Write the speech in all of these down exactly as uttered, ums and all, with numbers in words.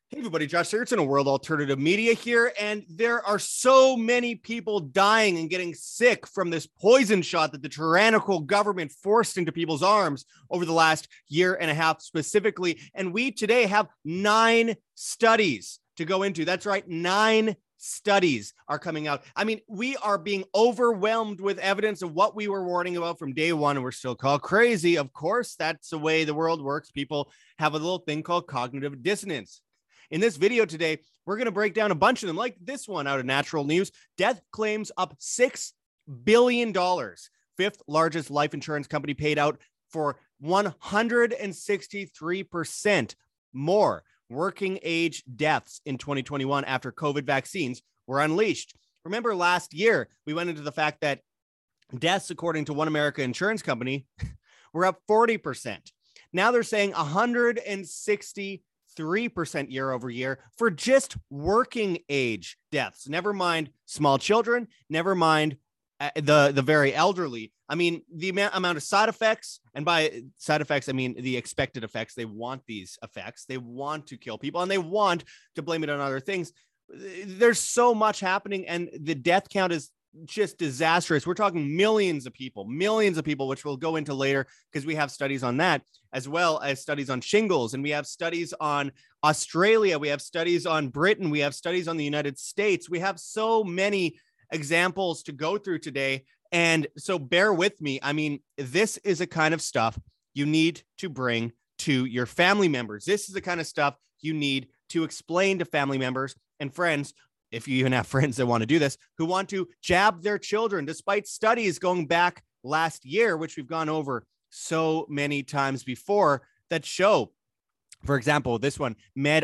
Hey everybody, Josh Sigurdson of World Alternative Media here, and there are so many people dying and getting sick from this poison shot that the tyrannical government forced into people's arms over the last year and a half specifically, and we today have nine studies to go into. That's right, nine studies are coming out. I mean, we are being overwhelmed with evidence of what we were warning about from day one, and we're still called crazy. Of course, that's the way the world works. People have a little thing called cognitive dissonance. In this video today, we're going to break down a bunch of them, like this one out of Natural News. Death claims up six billion dollars. Fifth largest life insurance company paid out for one hundred sixty-three percent more working age deaths in twenty twenty-one after COVID vaccines were unleashed. Remember last year, we went into the fact that deaths, according to One America Insurance Company, were up forty percent. Now they're saying one hundred sixty three percent year over year for just working age deaths. Never mind small children, never mind uh, the, the very elderly. I mean, the amount, amount of side effects, and by side effects, I mean the expected effects. They want these effects. They want to kill people, and they want to blame it on other things. There's so much happening, and the death count is just disastrous. We're talking millions of people, millions of people, which we'll go into later because we have studies on that, as well as studies on shingles. And we have studies on Australia. We have studies on Britain. We have studies on the United States. We have so many examples to go through today. And so bear with me. I mean, this is a kind of stuff you need to bring to your family members. This is the kind of stuff you need to explain to family members and friends, if you even have friends that want to do this, who want to jab their children, despite studies going back last year, which we've gone over so many times before, that show, for example, this one,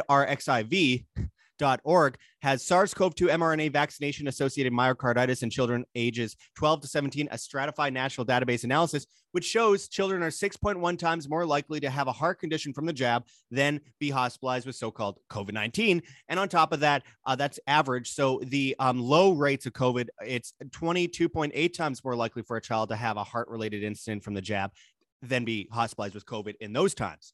medrxiv dot org has SARS-CoV two mRNA vaccination-associated myocarditis in children ages twelve to seventeen, a stratified national database analysis, which shows children are six point one times more likely to have a heart condition from the jab than be hospitalized with so-called COVID nineteen. And on top of that, uh, that's average. So the um, low rates of COVID, it's twenty-two point eight times more likely for a child to have a heart-related incident from the jab than be hospitalized with COVID in those times.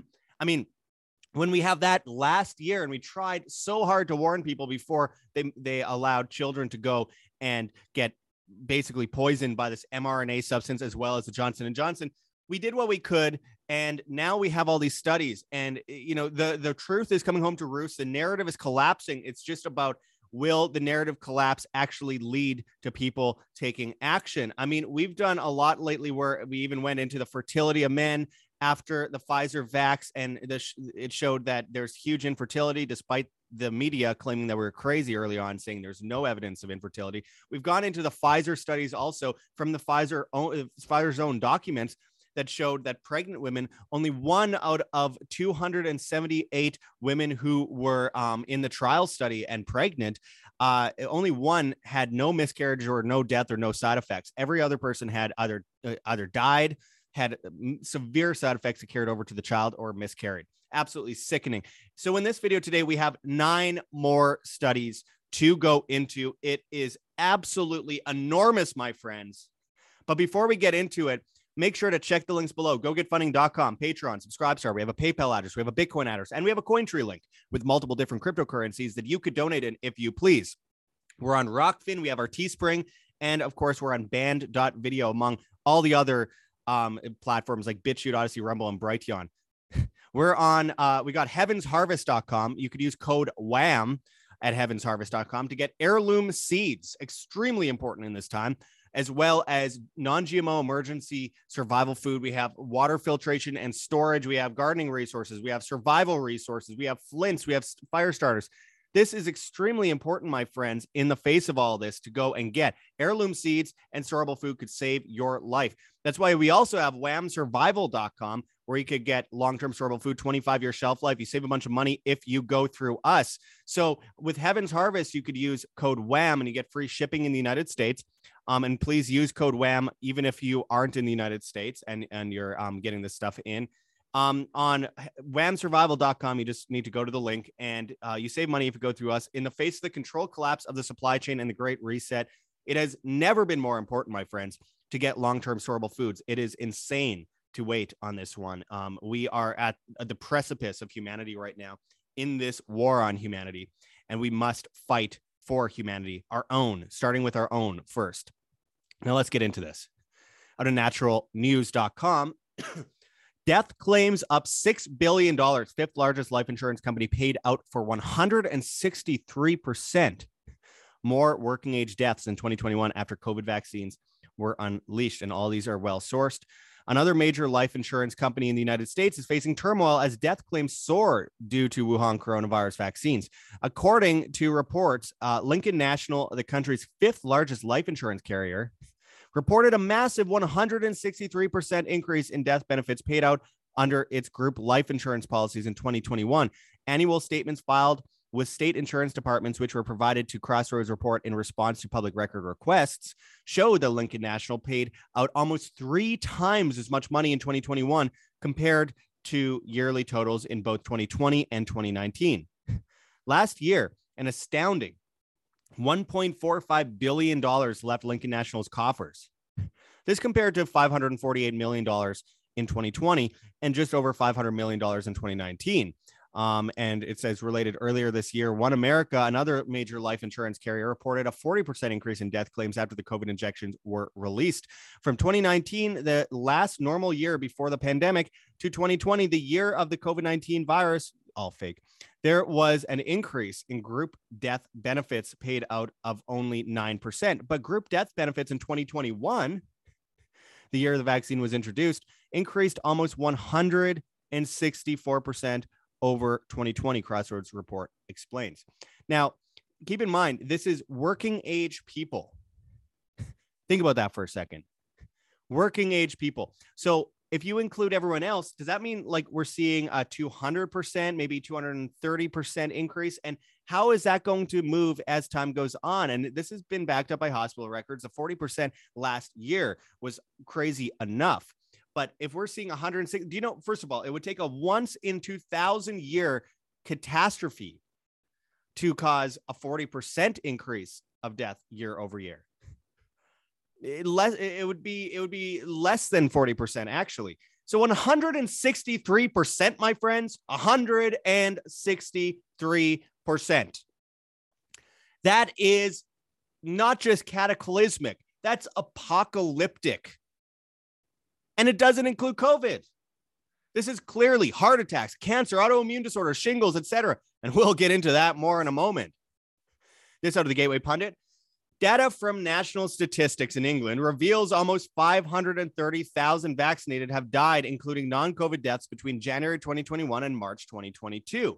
I mean, when we have that last year, and we tried so hard to warn people before they, they allowed children to go and get basically poisoned by this mRNA substance, as well as the Johnson and Johnson, we did what we could. And now we have all these studies, and, you know, the, the truth is coming home to roost. The narrative is collapsing. It's just about, will the narrative collapse actually lead to people taking action? I mean, we've done a lot lately where we even went into the fertility of men after the Pfizer vax, and the, it showed that there's huge infertility, despite the media claiming that we were crazy early on, saying there's no evidence of infertility. We've gone into the Pfizer studies also from the Pfizer own, Pfizer's own documents that showed that pregnant women, only one out of two hundred seventy-eight women who were um, in the trial study and pregnant, uh, only one had no miscarriage or no death or no side effects. Every other person had either uh, either died, had severe side effects that carried over to the child, or miscarried. Absolutely sickening. So in this video today, we have nine more studies to go into. It is absolutely enormous, my friends. But before we get into it, make sure to check the links below. go get funding dot com, Patreon, Subscribestar. We have a PayPal address. We have a Bitcoin address, and we have a Cointree link with multiple different cryptocurrencies that you could donate in if you please. We're on Rockfin. We have our Teespring. And of course, we're on band dot video, among all the other Um, platforms like BitChute, Odyssey, Rumble, and Brighteon. We're on, uh, we got heavens harvest dot com. You could use code WHAM at heavens harvest dot com to get heirloom seeds, extremely important in this time, as well as non-G M O emergency survival food. We have water filtration and storage. We have gardening resources. We have survival resources. We have flints. We have fire starters. This is extremely important, my friends, in the face of all this, to go and get heirloom seeds, and storable food could save your life. That's why we also have wham survival dot com, where you could get long-term storable food, twenty-five year shelf life. You save a bunch of money if you go through us. So with Heaven's Harvest, you could use code WHAM and you get free shipping in the United States. Um, and please use code WHAM even if you aren't in the United States and, and you're um, getting this stuff in. Um, on wham survival dot com, you just need to go to the link, and uh, you save money if you go through us. In the face of the controlled collapse of the supply chain and the Great Reset, it has never been more important, my friends, to get long-term storable foods. It is insane to wait on this one. Um, we are at the precipice of humanity right now, in this war on humanity, and we must fight for humanity, our own, starting with our own first. Now let's get into this. Out of natural news dot com, death claims up six billion dollars. Fifth largest life insurance company paid out for one hundred sixty-three percent more working age deaths in twenty twenty-one after COVID vaccines were unleashed. And all these are well sourced. Another major life insurance company in the United States is facing turmoil as death claims soar due to Wuhan coronavirus vaccines. According to reports, uh, Lincoln National, the country's fifth largest life insurance carrier, reported a massive one hundred sixty-three percent increase in death benefits paid out under its group life insurance policies in twenty twenty-one. Annual statements filed with state insurance departments, which were provided to Crossroads Report in response to public record requests, showed that Lincoln National paid out almost three times as much money in twenty twenty-one compared to yearly totals in both twenty twenty and twenty nineteen. Last year, an astounding one point four five billion dollars left Lincoln National's coffers. This compared to five hundred forty-eight million dollars in twenty twenty and just over five hundred million dollars in twenty nineteen. Um, and it says related earlier this year, One America, another major life insurance carrier, reported a forty percent increase in death claims after the COVID injections were released. From twenty nineteen, the last normal year before the pandemic, to twenty twenty, the year of the COVID nineteen virus, all fake, there was an increase in group death benefits paid out of only nine percent. But group death benefits in twenty twenty-one, the year the vaccine was introduced, increased almost one hundred sixty-four percent over twenty twenty, Crossroads Report explains. Now, keep in mind, this is working age people. Think about that for a second. Working age people. So if you include everyone else, does that mean like we're seeing a two hundred percent, maybe two hundred thirty percent increase? And how is that going to move as time goes on? And this has been backed up by hospital records. The forty percent last year was crazy enough. But if we're seeing one hundred six, do you know, first of all, it would take a once in two thousand year catastrophe to cause a forty percent increase of death year over year. It, less, it would be, it would be less than forty percent actually. So one hundred sixty-three percent, my friends, one hundred sixty-three percent. That is not just cataclysmic, that's apocalyptic. And it doesn't include COVID. This is clearly heart attacks, cancer, autoimmune disorders, shingles, et cetera. And we'll get into that more in a moment. This out of the Gateway Pundit. Data from national statistics in England reveals almost five hundred thirty thousand vaccinated have died, including non-COVID deaths between January twenty twenty-one and March twenty twenty-two.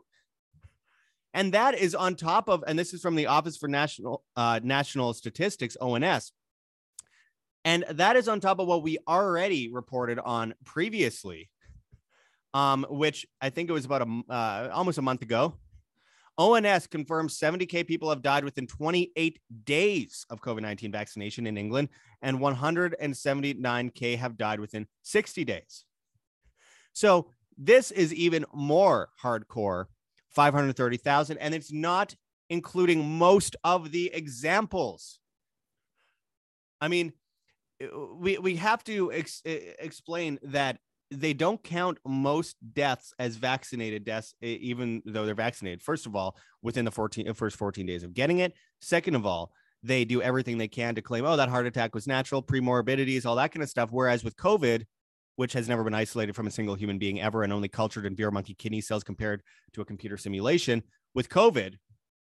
And that is on top of, and this is from the Office for National uh, National Statistics, O N S. And that is on top of what we already reported on previously, um, which I think it was about a, uh, almost a month ago. O N S confirms seventy K people have died within twenty-eight days of COVID nineteen vaccination in England, and one hundred seventy-nine K have died within sixty days. So this is even more hardcore, five hundred thirty thousand, and it's not including most of the examples. I mean, we we have to ex- explain that they don't count most deaths as vaccinated deaths, even though they're vaccinated. First of all, within the fourteen, first fourteen days of getting it. Second of all, they do everything they can to claim, oh, that heart attack was natural, premorbidities, all that kind of stuff. Whereas with COVID, which has never been isolated from a single human being ever and only cultured in beer monkey kidney cells compared to a computer simulation, with COVID,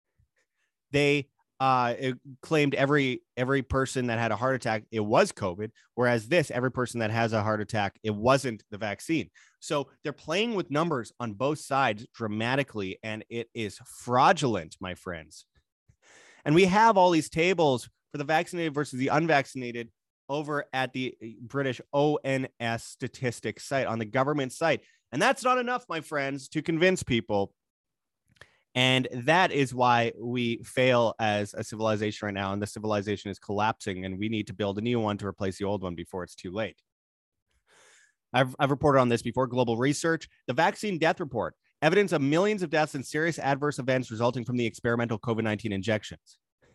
they Uh, it claimed every every person that had a heart attack, it was COVID, whereas this, every person that has a heart attack, it wasn't the vaccine. So they're playing with numbers on both sides dramatically, and it is fraudulent, my friends. And we have all these tables for the vaccinated versus the unvaccinated over at the British O N S statistics site, on the government site. And that's not enough, my friends, to convince people. And that is why we fail as a civilization right now. And the civilization is collapsing, and we need to build a new one to replace the old one before it's too late. I've, I've reported on this before. Global Research, the vaccine death report, evidence of millions of deaths and serious adverse events resulting from the experimental COVID nineteen injections.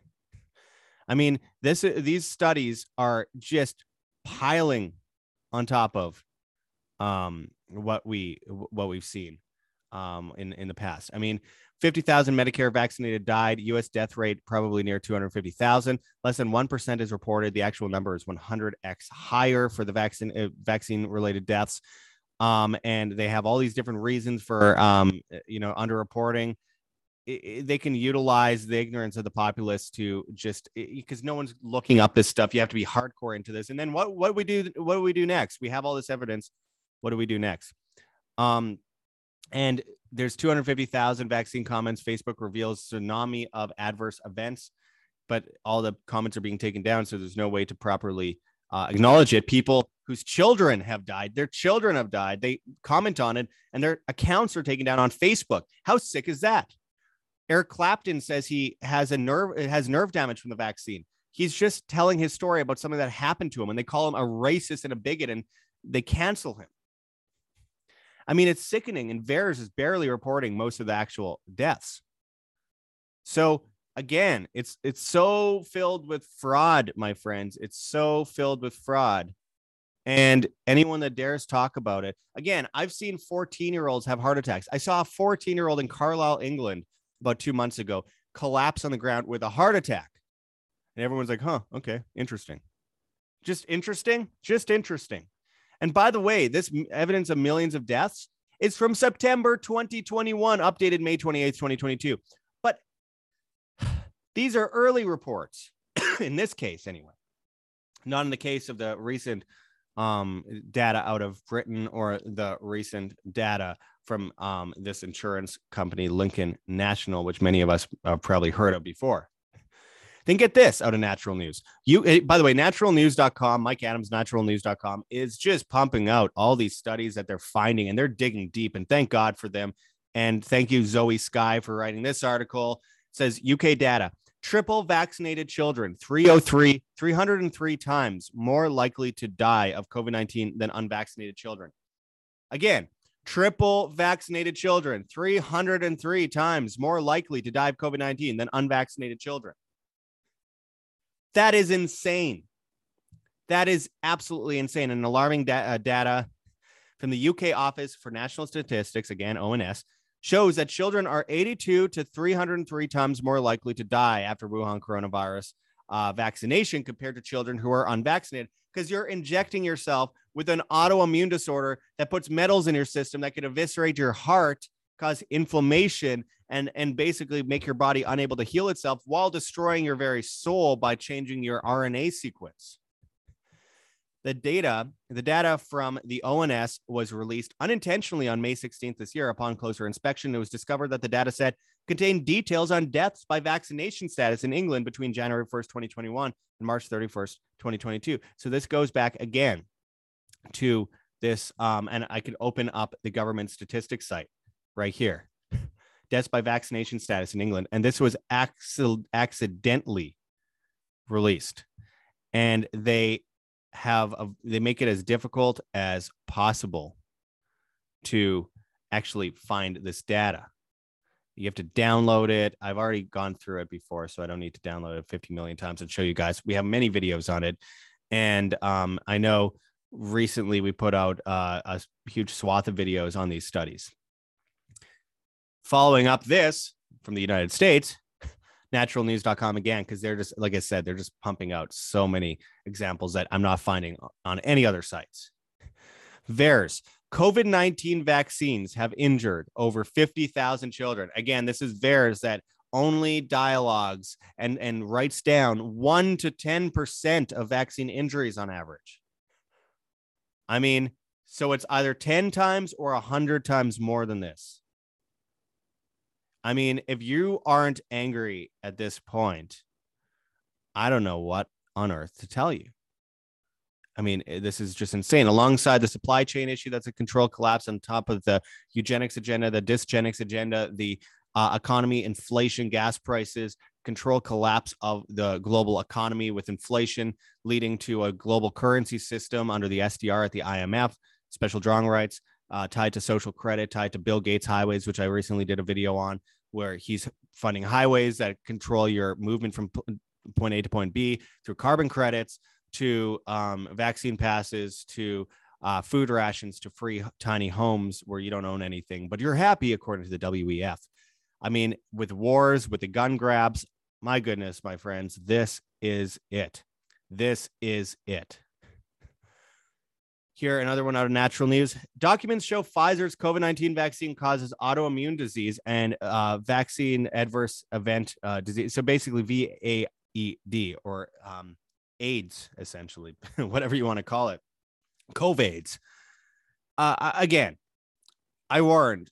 I mean, this these studies are just piling on top of um, what we what we've seen. um, in, in the past. I mean, fifty thousand Medicare vaccinated died. U S death rate probably near two hundred fifty thousand. Less than one percent is reported. The actual number is one hundred x higher for the vaccine uh, vaccine related deaths. Um, and they have all these different reasons for, um, you know, underreporting. It, it, they can utilize the ignorance of the populace to just because no one's looking up this stuff. You have to be hardcore into this. And then what, what we do, what do we do next? We have all this evidence. What do we do next? Um, and there's two hundred fifty thousand vaccine comments. Facebook reveals tsunami of adverse events, but all the comments are being taken down. So there's no way to properly uh, acknowledge it. People whose children have died, their children have died. They comment on it and their accounts are taken down on Facebook. How sick is that? Eric Clapton says he has a nerve, has nerve damage from the vaccine. He's just telling his story about something that happened to him, and they call him a racist and a bigot, and they cancel him. I mean, it's sickening, and VAERS is barely reporting most of the actual deaths. So again, it's it's so filled with fraud, my friends. It's so filled with fraud. And anyone that dares talk about it, again, I've seen fourteen-year-olds have heart attacks. I saw a fourteen-year-old in Carlisle, England, about two months ago, collapse on the ground with a heart attack. And everyone's like, huh, okay, interesting. Just interesting, just interesting. And by the way, this evidence of millions of deaths is from September twenty twenty-one, updated May twenty-eighth, twenty twenty-two. But these are early reports, in this case anyway. Not in the case of the recent um, data out of Britain or the recent data from um, this insurance company, Lincoln National, which many of us have probably heard of before. Then get this out of Natural News. You, by the way, natural news dot com, Mike Adams, natural news dot com is just pumping out all these studies that they're finding, and they're digging deep, and thank God for them. And thank you, Zoe Sky, for writing this article. It says U K data, triple vaccinated children, three hundred three, three hundred three times more likely to die of COVID nineteen than unvaccinated children. Again, triple vaccinated children, three hundred three times more likely to die of COVID nineteen than unvaccinated children. That is insane. That is absolutely insane. And alarming da- uh, data from the U K Office for National Statistics, again, O N S, shows that children are eighty-two to three hundred three times more likely to die after Wuhan coronavirus uh, vaccination compared to children who are unvaccinated, because you're injecting yourself with an autoimmune disorder that puts metals in your system that could eviscerate your heart, cause inflammation, and, and basically make your body unable to heal itself while destroying your very soul by changing your R N A sequence. The data, the data from the O N S was released unintentionally on May sixteenth this year. Upon closer inspection, it was discovered that the data set contained details on deaths by vaccination status in England between January first, twenty twenty-one and March thirty-first, twenty twenty-two. So this goes back again to this, um, and I can open up the government statistics site right here. Deaths by vaccination status in England. And this was acc- accidentally released. And they have, a, they make it as difficult as possible to actually find this data. You have to download it. I've already gone through it before, so I don't need to download it fifty million times and show you guys. We have many videos on it. And um, I know recently we put out uh, a huge swath of videos on these studies. Following up this from the United States, natural news dot com again, because they're just, like I said, they're just pumping out so many examples that I'm not finding on any other sites. VAERS, COVID nineteen vaccines have injured over fifty thousand children. Again, this is VAERS that only dialogues and, and writes down one to ten percent of vaccine injuries on average. I mean, so it's either ten times or one hundred times more than this. I mean, if you aren't angry at this point, I don't know what on earth to tell you. I mean, this is just insane. Alongside the supply chain issue, that's a control collapse on top of the eugenics agenda, the dysgenics agenda, the uh, economy, inflation, gas prices, control collapse of the global economy with inflation leading to a global currency system under the S D R at the I M F, special drawing rights uh, tied to social credit, tied to Bill Gates highways, which I recently did a video on, where he's funding highways that control your movement from point A to point B through carbon credits, to um, vaccine passes, to uh, food rations to free tiny homes where you don't own anything, but you're happy, according to the W E F. I mean, with wars, with the gun grabs, my goodness, my friends, this is it. This is it. Here, another one out of Natural News. Documents show Pfizer's COVID nineteen vaccine causes autoimmune disease and uh, vaccine adverse event uh, disease. So basically V A E D or um, AIDS, essentially, whatever you want to call it. COVIDs. Uh, again, I warned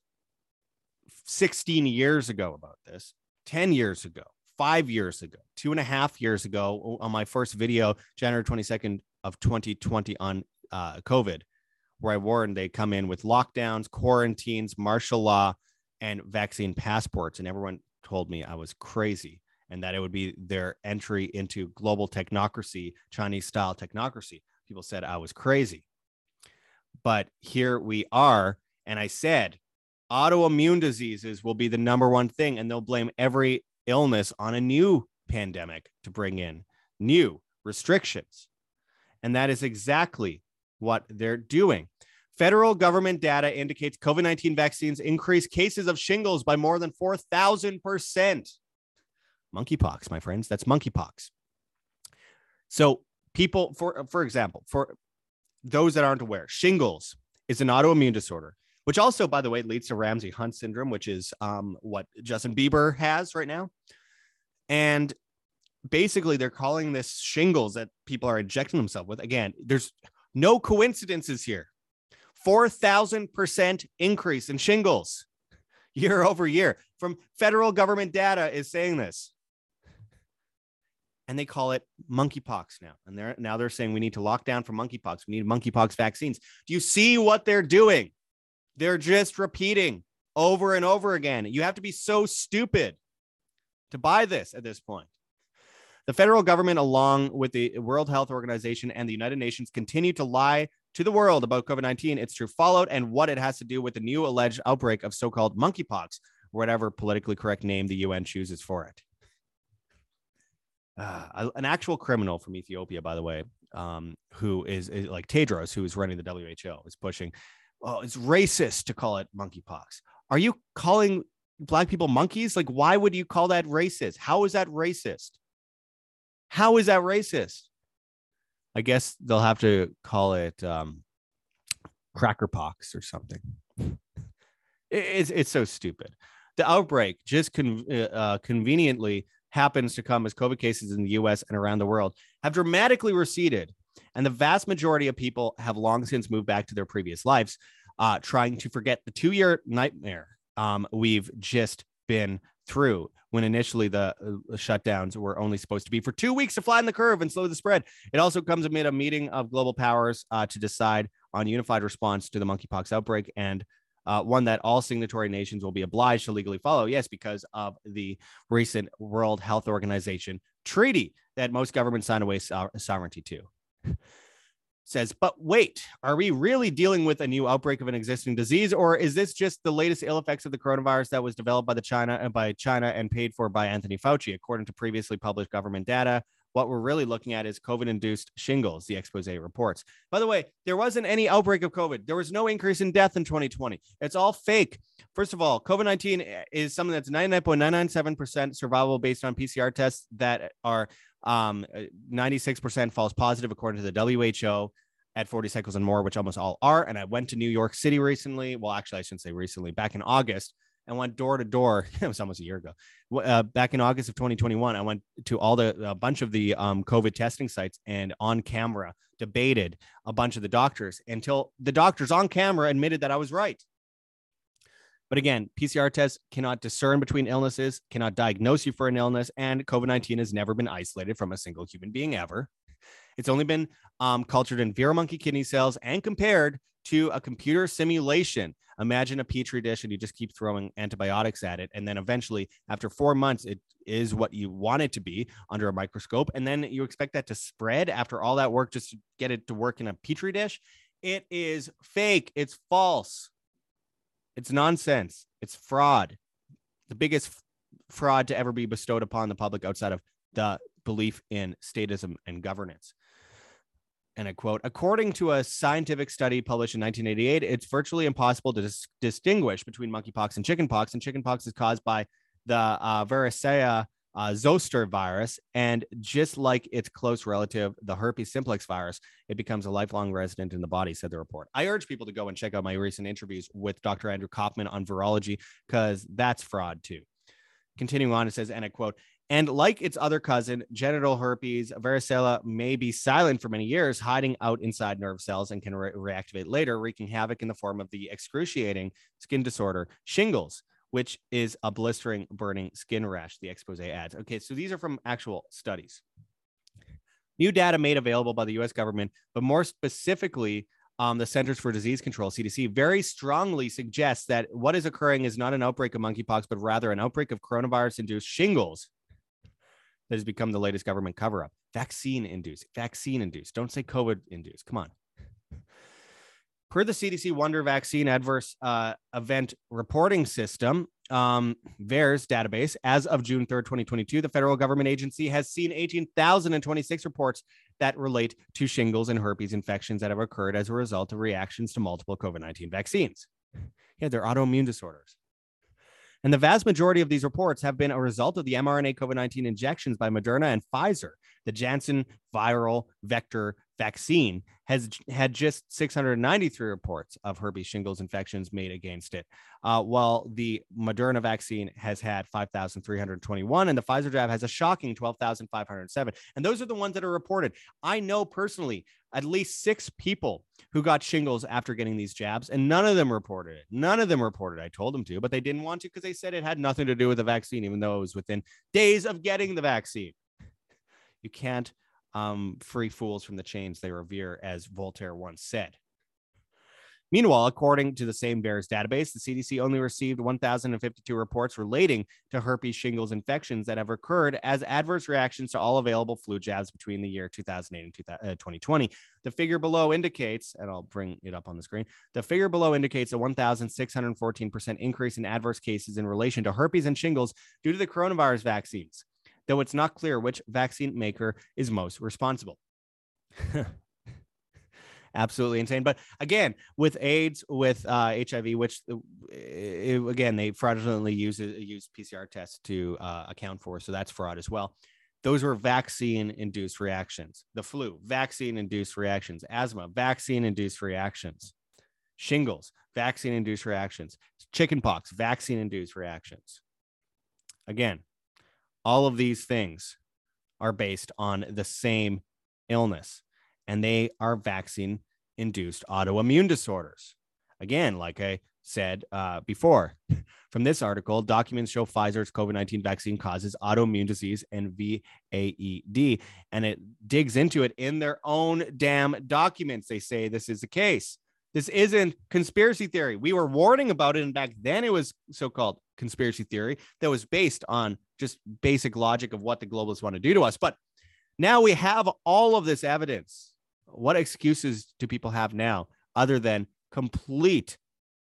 sixteen years ago about this, ten years ago, five years ago, two and a half years ago on my first video, January twenty-second of twenty twenty on uh, COVID, where I warned they come in with lockdowns, quarantines, martial law, and vaccine passports. And everyone told me I was crazy and that it would be their entry into global technocracy, Chinese style technocracy. People said I was crazy. But here we are. And I said, autoimmune diseases will be the number one thing, and they'll blame every illness on a new pandemic to bring in new restrictions. And that is exactly what they're doing. Federal government data indicates COVID nineteen vaccines increase cases of shingles by more than four thousand percent. Monkeypox, my friends, that's monkeypox. So people, for, for example, for those that aren't aware, shingles is an autoimmune disorder, which also, by the way, leads to Ramsay-Hunt syndrome, which is um, what Justin Bieber has right now. And basically, they're calling this shingles that people are injecting themselves with. Again, there's no coincidences here. four thousand percent increase in shingles year over year from federal government data is saying this. And they call it monkeypox now. And they're now they're saying we need to lock down for monkeypox. We need monkeypox vaccines. Do you see what they're doing? They're just repeating over and over again. You have to be so stupid to buy this at this point. The federal government, along with the World Health Organization and the United Nations, continue to lie to the world about COVID nineteen, its true fallout, and what it has to do with the new alleged outbreak of so-called monkeypox, whatever politically correct name the U N chooses for it. Uh, an actual criminal from Ethiopia, by the way, um, who is, is like Tedros, who is running the W H O, is pushing, oh, it's racist to call it monkeypox. Are you calling Black people monkeys? Like, why would you call that racist? How is that racist? How is that racist? I guess they'll have to call it um, crackerpox or something. It's, it's so stupid. The outbreak just con- uh, conveniently happens to come as COVID cases in the U S and around the world have dramatically receded. And the vast majority of people have long since moved back to their previous lives, uh, trying to forget the two-year nightmare um, we've just been through when initially the uh, shutdowns were only supposed to be for two weeks to flatten the curve and slow the spread. It also comes amid a meeting of global powers uh, to decide on unified response to the monkeypox outbreak, and uh, one that all signatory nations will be obliged to legally follow. Yes, because of the recent World Health Organization treaty that most governments sign away so- sovereignty to. Says, but wait, are we really dealing with a new outbreak of an existing disease, or is this just the latest ill effects of the coronavirus that was developed by the China and by China and paid for by Anthony Fauci? According to previously published government data, what we're really looking at is COVID-induced shingles, the expose reports. By the way, there wasn't any outbreak of COVID. There was no increase in death in twenty twenty. It's all fake. First of all, COVID nineteen is something that's ninety-nine point nine nine seven percent survivable based on P C R tests that are um, ninety-six percent false positive, according to the W H O, at forty cycles and more, which almost all are. And I went to New York City recently. Well, actually, I shouldn't say recently, back in August, and went door to door. It was almost a year ago. Uh, back in August of twenty twenty-one, I went to all the, a bunch of the um, COVID testing sites and on camera debated a bunch of the doctors until the doctors on camera admitted that I was right. But again, P C R tests cannot discern between illnesses, cannot diagnose you for an illness, and COVID nineteen has never been isolated from a single human being ever. It's only been um, cultured in veromonkey kidney cells and compared to a computer simulation. Imagine a petri dish and you just keep throwing antibiotics at it. And then eventually, after four months, it is what you want it to be under a microscope. And then you expect that to spread after all that work just to get it to work in a petri dish. It is fake. It's false. It's nonsense. It's fraud. The biggest f- fraud to ever be bestowed upon the public outside of the belief in statism and governance. And I quote, according to a scientific study published in nineteen eighty-eight, it's virtually impossible to dis- distinguish between monkeypox and chickenpox. And chickenpox is caused by the uh, varicella uh, zoster virus. And just like its close relative, the herpes simplex virus, it becomes a lifelong resident in the body, said the report. I urge people to go and check out my recent interviews with Doctor Andrew Kaufman on virology, because that's fraud too. Continuing on, it says, and I quote, and like its other cousin, genital herpes, varicella may be silent for many years, hiding out inside nerve cells and can re- reactivate later, wreaking havoc in the form of the excruciating skin disorder shingles, which is a blistering, burning skin rash, the expose adds. Okay, so these are from actual studies. New data made available by the U S government, but more specifically, Um, the Centers for Disease Control, C D C, very strongly suggests that what is occurring is not an outbreak of monkeypox, but rather an outbreak of coronavirus-induced shingles that has become the latest government cover-up. Vaccine-induced, vaccine-induced. Don't say COVID-induced. Come on. Per the C D C Wonder Vaccine Adverse uh, Event Reporting System, um, VAERS database, as of June third, twenty twenty-two, the federal government agency has seen eighteen thousand twenty-six reports that relate to shingles and herpes infections that have occurred as a result of reactions to multiple COVID nineteen vaccines. Yeah, they're autoimmune disorders. And the vast majority of these reports have been a result of the mRNA COVID nineteen injections by Moderna and Pfizer. The Janssen viral vector vaccine has had just six hundred ninety-three reports of herpes shingles infections made against it, uh, while the Moderna vaccine has had five thousand three hundred twenty-one, and the Pfizer jab has a shocking twelve thousand five hundred seven. And those are the ones that are reported. I know personally at least six people who got shingles after getting these jabs, and none of them reported it. None of them reported. I told them to, but they didn't want to because they said it had nothing to do with the vaccine, even though it was within days of getting the vaccine. You can't um, free fools from the chains they revere, as Voltaire once said. Meanwhile, according to the same VAERS database, the C D C only received one thousand fifty-two reports relating to herpes shingles infections that have occurred as adverse reactions to all available flu jabs between the year two thousand eight and twenty twenty. The figure below indicates, and I'll bring it up on the screen, the figure below indicates a one thousand six hundred fourteen percent increase in adverse cases in relation to herpes and shingles due to the coronavirus vaccines, though it's not clear which vaccine maker is most responsible. Absolutely insane. But again, with AIDS, with uh, H I V, which it, again, they fraudulently use, use P C R tests to uh, account for. So that's fraud as well. Those were vaccine-induced reactions. The flu, vaccine-induced reactions. Asthma, vaccine-induced reactions. Shingles, vaccine-induced reactions. Chickenpox, vaccine-induced reactions. Again, all of these things are based on the same illness, and they are vaccine-induced autoimmune disorders. Again, like I said uh, before, from this article, documents show Pfizer's COVID nineteen vaccine causes autoimmune disease and V A E D, and it digs into it in their own damn documents. They say this is the case. This isn't conspiracy theory. We were warning about it, and back then it was so-called conspiracy theory that was based on just basic logic of what the globalists want to do to us. But now we have all of this evidence. What excuses do people have now other than complete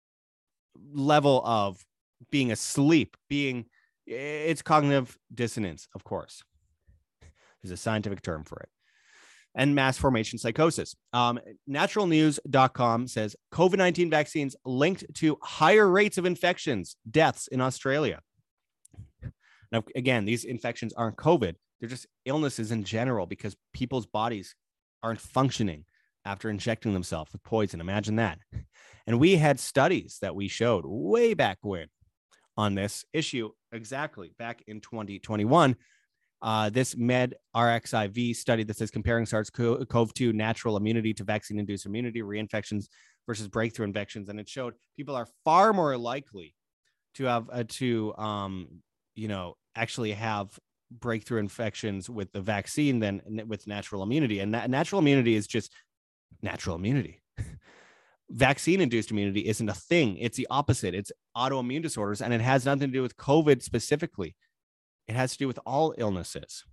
level of being asleep, being, it's cognitive dissonance, of course. There's a scientific term for it. And mass formation psychosis. Um, natural news dot com says COVID nineteen vaccines linked to higher rates of infections, deaths in Australia. Now, again, these infections aren't COVID. They're just illnesses in general because people's bodies aren't functioning after injecting themselves with poison. Imagine that. And we had studies that we showed way back when on this issue, exactly back in twenty twenty-one. Uh, this MedRxiv study that says comparing SARS CoV two natural immunity to vaccine-induced immunity, reinfections versus breakthrough infections. And it showed people are far more likely to have uh, to, um, you know, actually have breakthrough infections with the vaccine than with natural immunity. And that natural immunity is just natural immunity. Vaccine-induced immunity isn't a thing. It's the opposite. It's autoimmune disorders, and it has nothing to do with COVID specifically. It has to do with all illnesses.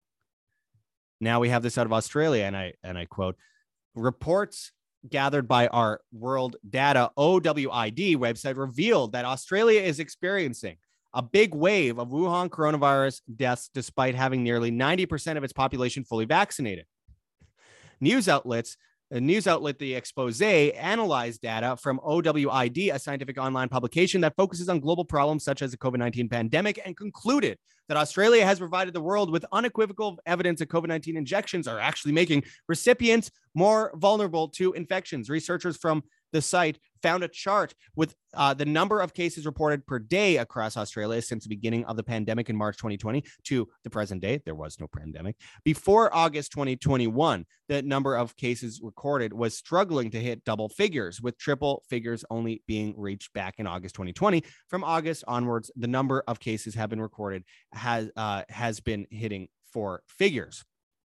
Now we have this out of Australia, and I and I quote, reports gathered by our World Data O W I D website revealed that Australia is experiencing a big wave of Wuhan coronavirus deaths despite having nearly ninety percent of its population fully vaccinated. News outlets, a news outlet, the Expose, analyzed data from O W I D, a scientific online publication that focuses on global problems such as the COVID nineteen pandemic, and concluded that Australia has provided the world with unequivocal evidence that COVID nineteen injections are actually making recipients more vulnerable to infections. Researchers from the site found a chart with uh, the number of cases reported per day across Australia since the beginning of the pandemic in March twenty twenty to the present day. There was no pandemic. Before August twenty twenty-one, the number of cases recorded was struggling to hit double figures, with triple figures only being reached back in August twenty twenty. From August onwards, the number of cases have been recorded has uh, has been hitting four figures.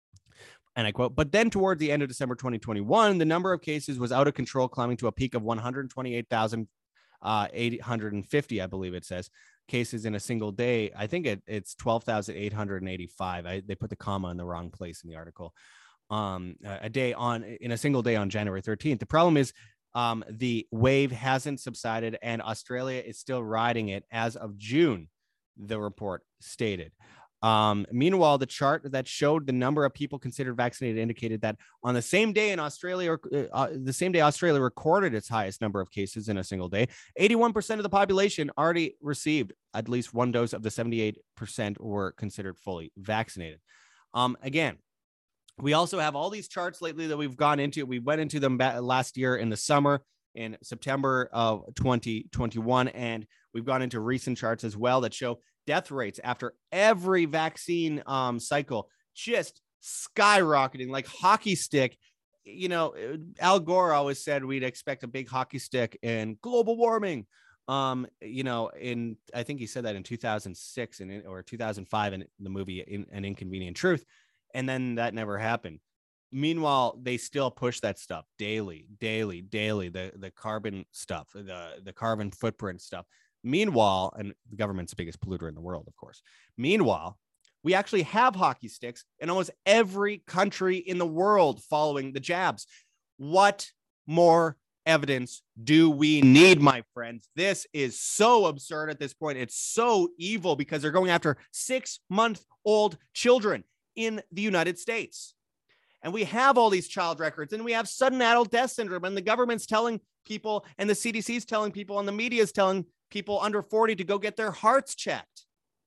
And I quote, but then toward the end of December twenty twenty-one, the number of cases was out of control, climbing to a peak of one hundred twenty-eight thousand eight hundred fifty, I believe it says, cases in a single day. I think it, it's twelve thousand eight hundred eighty-five. I, they put the comma in the wrong place in the article. Um, a day on, in a single day on January thirteenth. The problem is um, the wave hasn't subsided and Australia is still riding it as of June, the report stated. Um, meanwhile, the chart that showed the number of people considered vaccinated indicated that on the same day in Australia, uh, the same day Australia recorded its highest number of cases in a single day, eighty-one percent of the population already received at least one dose of the seventy-eight percent were considered fully vaccinated. Um, again, we also have all these charts lately that we've gone into. We went into them last year in the summer in September of twenty twenty-one, and we've gone into recent charts as well that show death rates after every vaccine um, cycle just skyrocketing like hockey stick. You know, Al Gore always said we'd expect a big hockey stick in global warming. Um, you know, in I think he said that in two thousand six and or two thousand five in the movie in, An Inconvenient Truth, and then that never happened. Meanwhile, they still push that stuff daily, daily, daily. The the carbon stuff, the the carbon footprint stuff. Meanwhile, and the government's the biggest polluter in the world, of course. Meanwhile, we actually have hockey sticks in almost every country in the world following the jabs. What more evidence do we need, my friends? This is so absurd at this point. It's so evil because they're going after six-month-old children in the United States. And we have all these child records, and we have sudden adult death syndrome, and the government's telling people, and the C D C's telling people, and the media is telling people under forty to go get their hearts checked.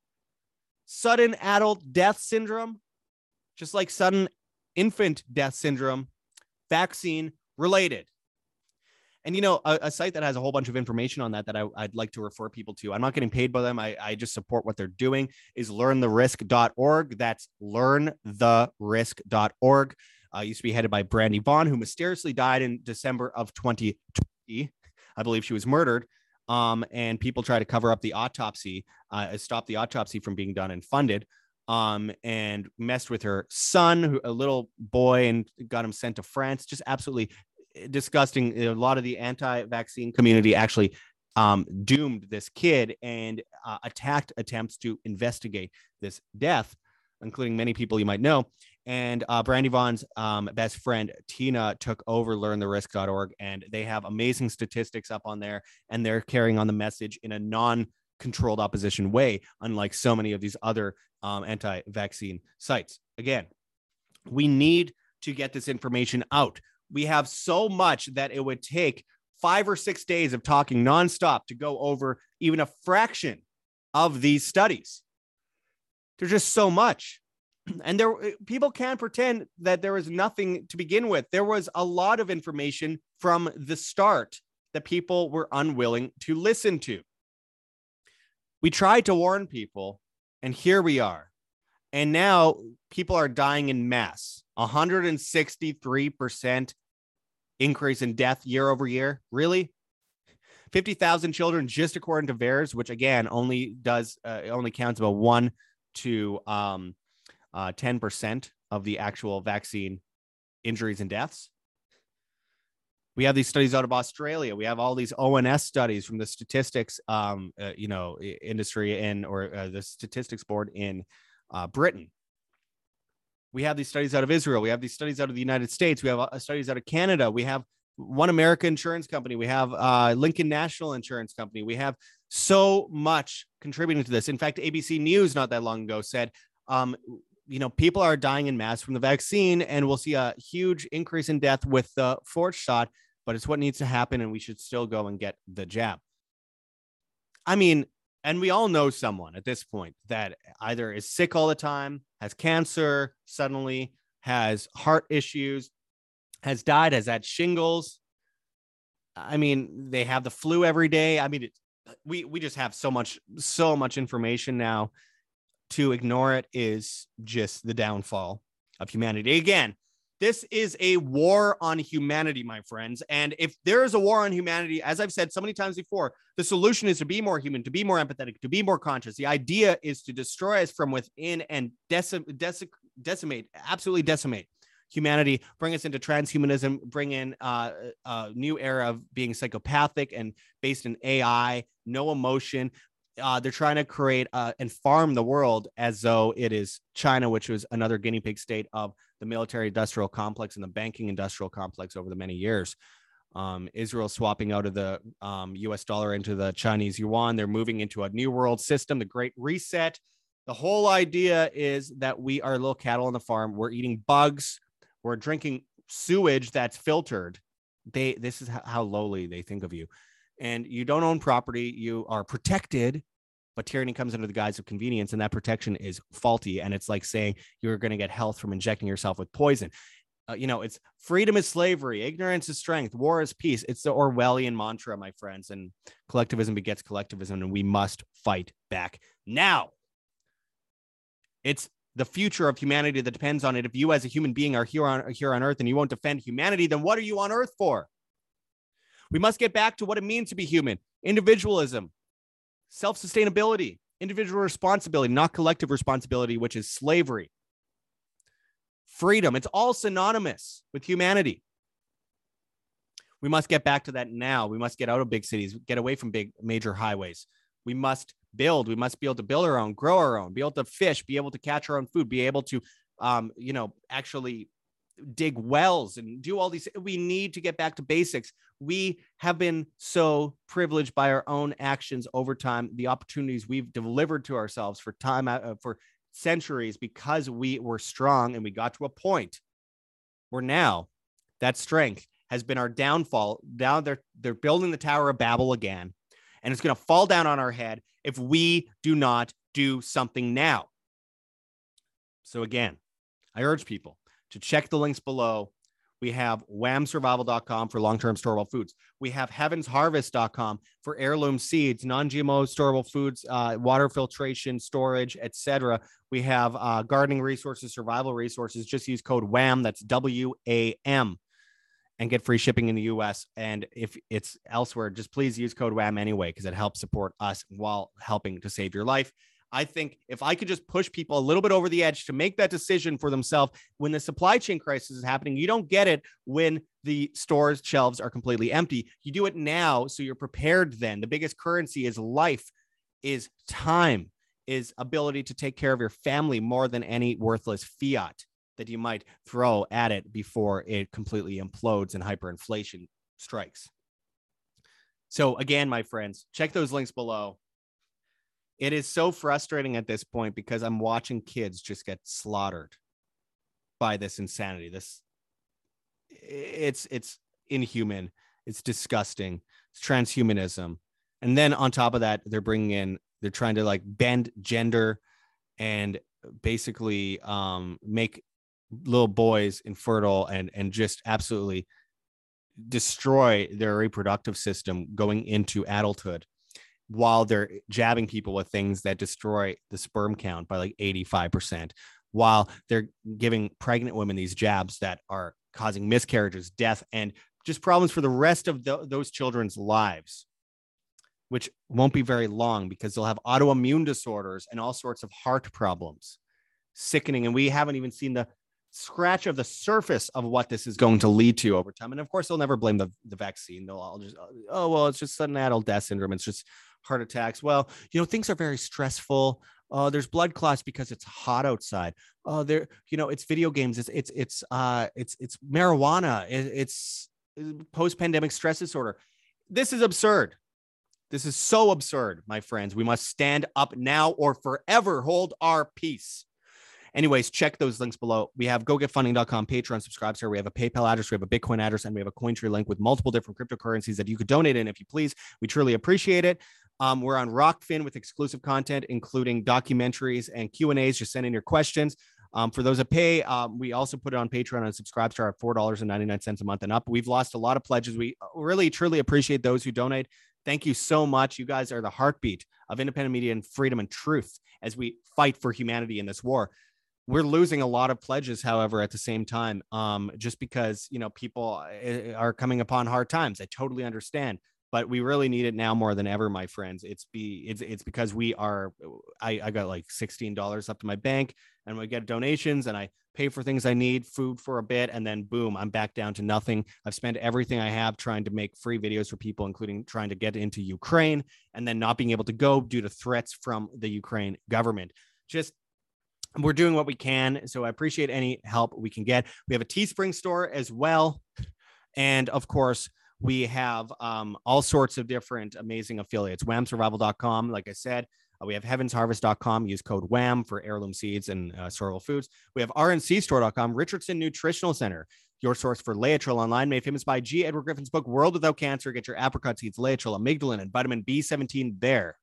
Sudden adult death syndrome, just like sudden infant death syndrome, vaccine related. And, you know, a, a site that has a whole bunch of information on that that I, I'd like to refer people to. I'm not getting paid by them. I, I just support what they're doing is learn the risk dot org. That's learn the risk dot org. Uh, used to be headed by Brandy Vaughn, who mysteriously died in December of twenty twenty. I believe she was murdered. Um, and people try to cover up the autopsy, uh, stop the autopsy from being done and funded, um, and messed with her son, who a little boy, and got him sent to France. Just absolutely disgusting. A lot of the anti-vaccine community actually um, doomed this kid and uh, attacked attempts to investigate this death, including many people you might know. And uh, Brandy Vaughn's um, best friend, Tina, took over learn the risk dot org, and they have amazing statistics up on there, and they're carrying on the message in a non-controlled opposition way, unlike so many of these other um, anti-vaccine sites. Again, we need to get this information out. We have so much that it would take five or six days of talking nonstop to go over even a fraction of these studies. There's just so much. And there, people can't pretend that there was nothing to begin with. There was a lot of information from the start that people were unwilling to listen to. We tried to warn people, and here we are. And now people are dying in mass. one hundred sixty-three percent increase in death year over year. Really? fifty thousand children, just according to V A E R S, which again only does uh, only counts about one to um, uh, ten percent of the actual vaccine injuries and deaths. We have these studies out of Australia. We have all these O N S studies from the statistics, um, uh, you know, industry in or uh, the statistics board in uh, Britain. We have these studies out of Israel. We have these studies out of the United States. We have uh, studies out of Canada. We have One America Insurance Company. We have uh, Lincoln National Insurance Company. We have so much contributing to this. In fact, A B C News not that long ago said um, you know, people are dying in mass from the vaccine, and we'll see a huge increase in death with the fourth shot, but it's what needs to happen, and we should still go and get the jab. I mean, and we all know someone at this point that either is sick all the time, has cancer suddenly, has heart issues, has died, has had shingles. I mean, they have the flu every day. I mean, it, we we just have so much, so much information now. To ignore it is just the downfall of humanity. Again, this is a war on humanity, my friends. And if there is a war on humanity, as I've said so many times before, the solution is to be more human, to be more empathetic, to be more conscious. The idea is to destroy us from within and decim- deci- decimate, absolutely decimate humanity, bring us into transhumanism, bring in uh, a new era of being psychopathic and based in A I, no emotion. Uh, they're trying to create uh, and farm the world as though it is China, which was another guinea pig state of the military industrial complex and the banking industrial complex over the many years. Um, Israel swapping out of the um, U S dollar into the Chinese yuan. They're moving into a new world system, the Great Reset. The whole idea is that we are little cattle on the farm. We're eating bugs. We're drinking sewage that's filtered. They, this is how lowly they think of you. And you don't own property. You are protected, but tyranny comes under the guise of convenience, and that protection is faulty. And it's like saying you're going to get health from injecting yourself with poison. Uh, you know, it's freedom is slavery, ignorance is strength, war is peace. It's the Orwellian mantra, my friends, and collectivism begets collectivism, and we must fight back now. It's the future of humanity that depends on it. If you as a human being are here on, are here on Earth and you won't defend humanity, then what are you on Earth for? We must get back to what it means to be human. Individualism, self-sustainability, individual responsibility, not collective responsibility, which is slavery. Freedom. It's all synonymous with humanity. We must get back to that now. We must get out of big cities, get away from big major highways. We must build. We must be able to build our own, grow our own, be able to fish, be able to catch our own food, be able to, um, you know, actually dig wells and do all these. We need to get back to basics. We have been so privileged by our own actions over time, the opportunities we've delivered to ourselves for time, uh, for centuries, because we were strong and we got to a point where now that strength has been our downfall. Now they're, they're building the Tower of Babel again, and it's going to fall down on our head if we do not do something now. So again, I urge people to check the links below. We have wham survival dot com for long-term storable foods. We have heavens harvest dot com for heirloom seeds, non-G M O storable foods, uh, water filtration, storage, et cetera. We have uh, gardening resources, survival resources. Just use code WHAM, that's W A M, and get free shipping in the U S. And if it's elsewhere, just please use code WHAM anyway, because it helps support us while helping to save your life. I think if I could just push people a little bit over the edge to make that decision for themselves when the supply chain crisis is happening, you don't get it when the store's shelves are completely empty. You do it now, so you're prepared then. The biggest currency is life, is time, is ability to take care of your family more than any worthless fiat that you might throw at it before it completely implodes and hyperinflation strikes. So again, my friends, check those links below. It is so frustrating at this point because I'm watching kids just get slaughtered by this insanity. This it's it's inhuman. It's disgusting. It's transhumanism. And then on top of that, they're bringing in, they're trying to like bend gender and basically um, make little boys infertile and, and just absolutely destroy their reproductive system going into adulthood, while they're jabbing people with things that destroy the sperm count by like eighty-five percent, while they're giving pregnant women these jabs that are causing miscarriages, death, and just problems for the rest of the, those children's lives, which won't be very long because they'll have autoimmune disorders and all sorts of heart problems. Sickening. And we haven't even seen the scratch of the surface of what this is going to lead to over time. And of course, they'll never blame the, the vaccine. They'll all just, oh, well, it's just sudden adult death syndrome. It's just heart attacks. Well, you know, things are very stressful. Uh, there's blood clots because it's hot outside. Oh, uh, there, you know, it's video games. It's, it's, it's, uh, it's, it's marijuana. It, it's post-pandemic stress disorder. This is absurd. This is so absurd, my friends. We must stand up now or forever hold our peace. Anyways, check those links below. We have go get funding dot com, Patreon, subscribe here. We have a PayPal address, we have a Bitcoin address, and we have a Cointree link with multiple different cryptocurrencies that you could donate in if you please. We truly appreciate it. Um, we're on Rockfin with exclusive content, including documentaries and Q and A's. Just send in your questions. Um, for those that pay, um, we also put it on Patreon and Subscribestar at four dollars and ninety-nine cents a month and up. We've lost a lot of pledges. We really, truly appreciate those who donate. Thank you so much. You guys are the heartbeat of independent media and freedom and truth as we fight for humanity in this war. We're losing a lot of pledges, however, at the same time, um, just because, you know, people are coming upon hard times. I totally understand, but we really need it now more than ever, my friends. It's be it's it's because we are. I, I got like sixteen dollars up to my bank, and we get donations, and I pay for things I need, food for a bit, and then boom, I'm back down to nothing. I've spent everything I have trying to make free videos for people, including trying to get into Ukraine, and then not being able to go due to threats from the Ukraine government. Just we're doing what we can. So I appreciate any help we can get. We have a Teespring store as well. And of course, we have um, all sorts of different amazing affiliates. wham survival dot com, like I said. Uh, we have heavens harvest dot com. Use code WHAM for heirloom seeds and uh, sorghum foods. We have R N C store dot com. Richardson Nutritional Center, your source for Laetrile online, made famous by G. Edward Griffin's book, World Without Cancer. Get your apricot seeds, Laetrile, amygdalin, and vitamin B seventeen there.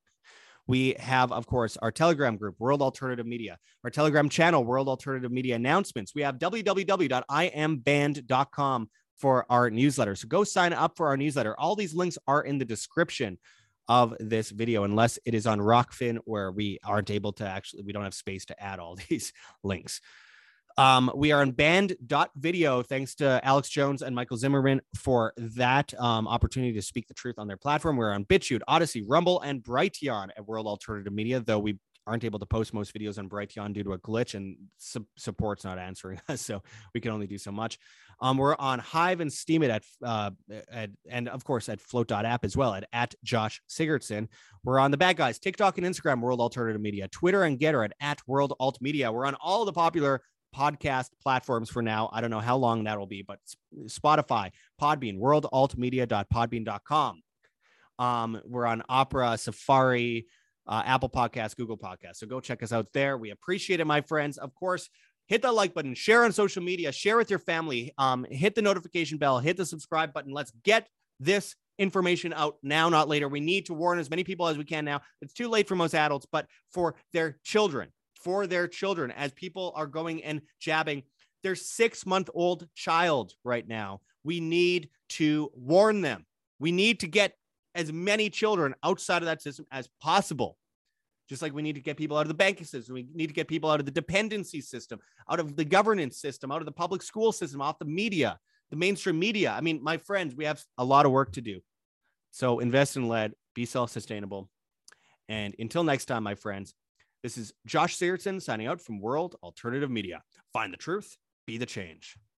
We have, of course, our Telegram group, World Alternative Media, our Telegram channel, World Alternative Media Announcements. We have w w w dot i am band dot com for our newsletter. So go sign up for our newsletter. All these links are in the description of this video, unless it is on Rockfin, where we aren't able to actually, we don't have space to add all these links. Um, we are on band dot video, thanks to Alex Jones and Michael Zimmerman for that um, opportunity to speak the truth on their platform. We're on BitChute, Odyssey, Rumble, and Brighteon at World Alternative Media, though we aren't able to post most videos on Brighteon due to a glitch, and su support's not answering us, so we can only do so much. Um, we're on Hive and Steemit at, uh, at, and of course at float dot app as well at, at Josh Sigurdsson. We're on the bad guys, TikTok and Instagram, World Alternative Media, Twitter and Getter at, at World Alt Media. We're on all the popular podcast platforms for now. I don't know how long that will be, but Spotify, Podbean, world alt media dot podbean dot com. Um, we're on Opera, Safari, uh, Apple Podcasts, Google Podcasts. So go check us out there. We appreciate it, my friends. Of course, hit that like button, share on social media, share with your family, um, hit the notification bell, hit the subscribe button. Let's get this information out now, not later. We need to warn as many people as we can now. It's too late for most adults, but for their children. for their children, as people are going and jabbing their six-month-old child right now. We need to warn them. We need to get as many children outside of that system as possible. Just like we need to get people out of the banking system. We need to get people out of the dependency system, out of the governance system, out of the public school system, off the media, the mainstream media. I mean, my friends, we have a lot of work to do. So invest in lead, be self-sustainable. And until next time, my friends, this is Josh Sigurdsson signing out from World Alternative Media. Find the truth, be the change.